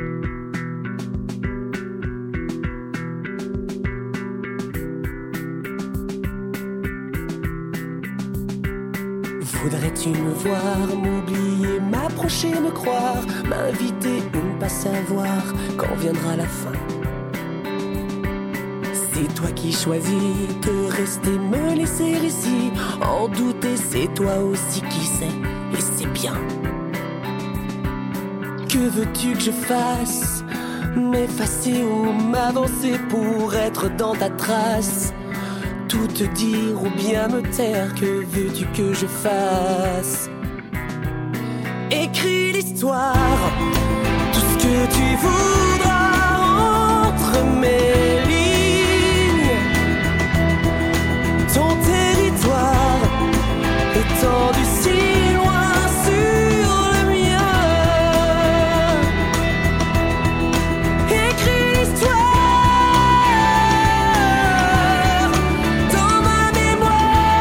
Voudrais-tu me voir, m'oublier, m'approcher, me croire, m'inviter ou ne pas savoir quand viendra la fin? C'est toi qui choisis que rester, me laisser ici, en douter, c'est toi aussi qui sais, et c'est bien. Que veux-tu que je fasse? M'effacer ou m'avancer pour être dans ta trace? Tout te dire ou bien me taire, que veux-tu que je fasse? Écris l'histoire, tout ce que tu voudras entre mes lignes. Ton territoire étendu si loin sur le mien. Écris l'histoire dans ma mémoire,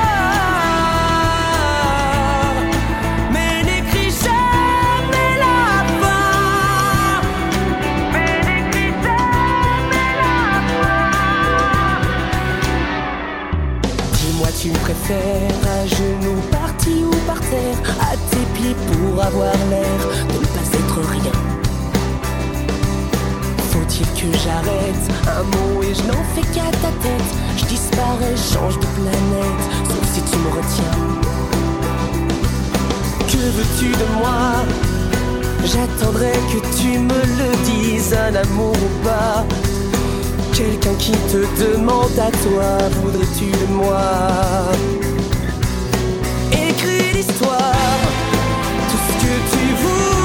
mais n'écris jamais la fin. Mais n'écris jamais la fin. Dis-moi, tu me préfères à genoux, parti ou par terre, à tes pieds pour avoir l'air de ne pas être rien? Faut-il que j'arrête un mot et je n'en fais qu'à ta tête? Je disparais, change de planète, sauf si tu me retiens. Que veux-tu de moi? J'attendrai que tu me le dises, un amour ou pas. Quelqu'un qui te demande à toi, voudrais-tu de moi? Écris l'histoire, tout ce que tu voudras.